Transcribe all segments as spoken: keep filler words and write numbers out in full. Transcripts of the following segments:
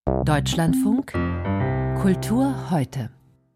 Deutschlandfunk Kultur heute.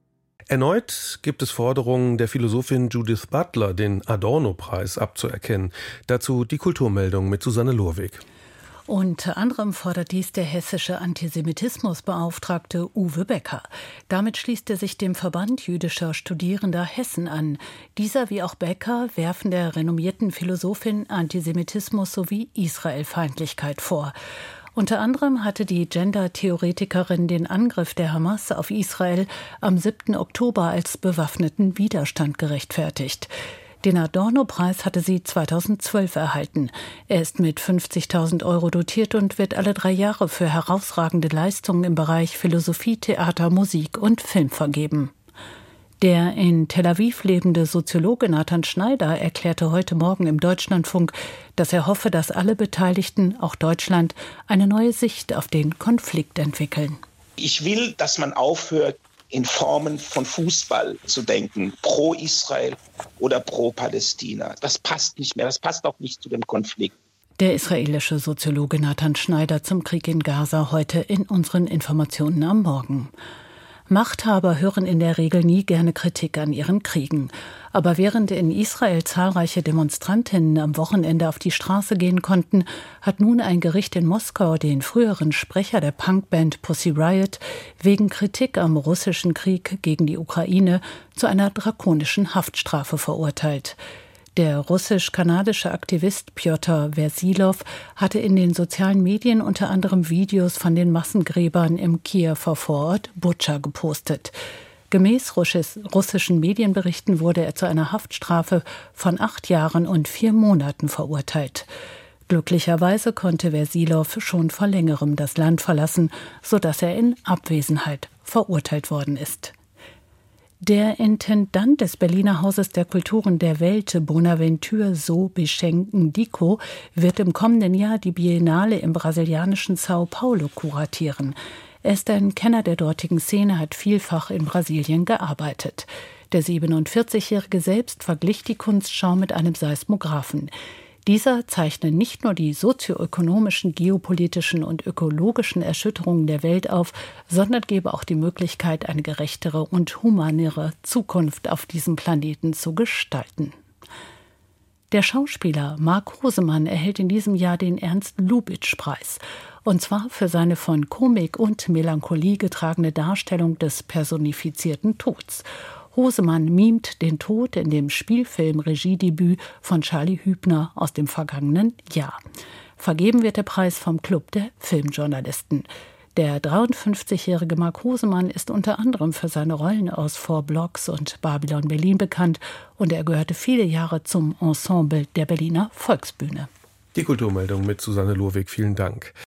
Erneut gibt es Forderungen der Philosophin Judith Butler, den Adorno-Preis abzuerkennen. Dazu die Kulturmeldung mit Susanne Lurwig. Unter anderem fordert dies der hessische Antisemitismusbeauftragte Uwe Becker. Damit schließt er sich dem Verband jüdischer Studierender Hessen an. Dieser wie auch Becker werfen der renommierten Philosophin Antisemitismus sowie Israelfeindlichkeit vor. Unter anderem hatte die Gender-Theoretikerin den Angriff der Hamas auf Israel am siebten Oktober als bewaffneten Widerstand gerechtfertigt. Den Adorno-Preis hatte sie zweitausendzwölf erhalten. Er ist mit fünfzigtausend Euro dotiert und wird alle drei Jahre für herausragende Leistungen im Bereich Philosophie, Theater, Musik und Film vergeben. Der in Tel Aviv lebende Soziologe Nathan Schneider erklärte heute Morgen im Deutschlandfunk, dass er hoffe, dass alle Beteiligten, auch Deutschland, eine neue Sicht auf den Konflikt entwickeln. Ich will, dass man aufhört, in Formen von Fußball zu denken, pro Israel oder pro Palästina. Das passt nicht mehr, das passt auch nicht zu dem Konflikt. Der israelische Soziologe Nathan Schneider zum Krieg in Gaza heute in unseren Informationen am Morgen. Machthaber hören in der Regel nie gerne Kritik an ihren Kriegen. Aber während in Israel zahlreiche Demonstrantinnen am Wochenende auf die Straße gehen konnten, hat nun ein Gericht in Moskau den früheren Sprecher der Punkband Pussy Riot wegen Kritik am russischen Krieg gegen die Ukraine zu einer drakonischen Haftstrafe verurteilt. Der russisch-kanadische Aktivist Pjotr Versilov hatte in den sozialen Medien unter anderem Videos von den Massengräbern im Kiewer Vorort Butscha gepostet. Gemäß russischen Medienberichten wurde er zu einer Haftstrafe von acht Jahren und vier Monaten verurteilt. Glücklicherweise konnte Versilov schon vor längerem das Land verlassen, sodass er in Abwesenheit verurteilt worden ist. Der Intendant des Berliner Hauses der Kulturen der Welt, Bonaventure Sobishenko-Ndiko, wird im kommenden Jahr die Biennale im brasilianischen Sao Paulo kuratieren. Er ist ein Kenner der dortigen Szene, hat vielfach in Brasilien gearbeitet. Der siebenundvierzigjährige selbst verglich die Kunstschau mit einem Seismographen. Dieser zeichne nicht nur die sozioökonomischen, geopolitischen und ökologischen Erschütterungen der Welt auf, sondern gebe auch die Möglichkeit, eine gerechtere und humanere Zukunft auf diesem Planeten zu gestalten. Der Schauspieler Mark Hosemann erhält in diesem Jahr den Ernst-Lubitsch-Preis. Und zwar für seine von Komik und Melancholie getragene Darstellung des personifizierten Tods. Hosemann mimt den Tod in dem Spielfilm-Regiedebüt von Charlie Hübner aus dem vergangenen Jahr. Vergeben wird der Preis vom Club der Filmjournalisten. Der dreiundfünfzigjährige Mark Hosemann ist unter anderem für seine Rollen aus Four Blocks und Babylon Berlin bekannt und er gehörte viele Jahre zum Ensemble der Berliner Volksbühne. Die Kulturmeldung mit Susanne Lurwig, vielen Dank.